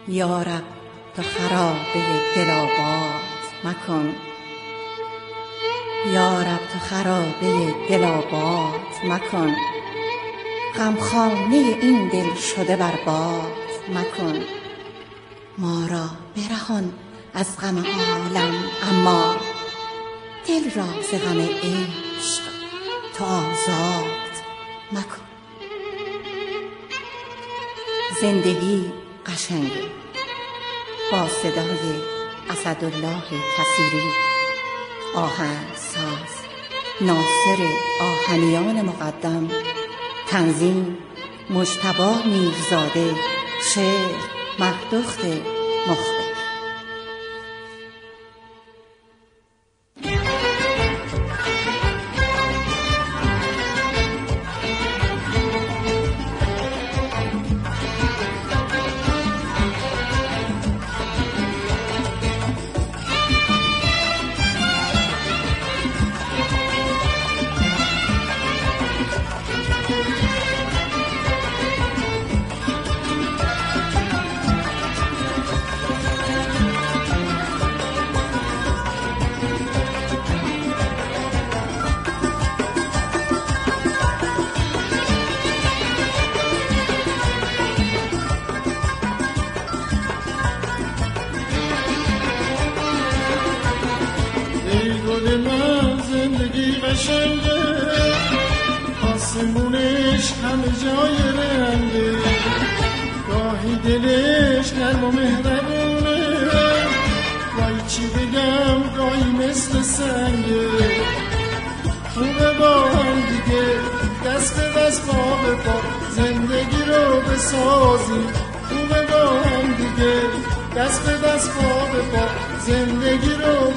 یارب تو خرابه دل آباد مکن، یارب تو خرابه دل آباد مکن، غمخانه این دل شده برباد مکن. ما را برهان از غم عالم، اما دل را ز غم عشق تو آزاد مکن. زندگی قشنگه با صدای اسدالله کثیری، آهنگساز ناصر آهنیان مقدم، تنظیم مجتبی میرزاده، شعر مهدخت مخبر. من زندگی قشنگه، آسمونش همه جای رنگه، گاهی دلش نرم و مهربونه، گاهی چی بگم گاهی مثل سنگه. خوبه با هم دیگه دست به دست پا به پا زندگی رو بسازیم، خوبه با هم دیگه دست به دست پا به پا زندگی رو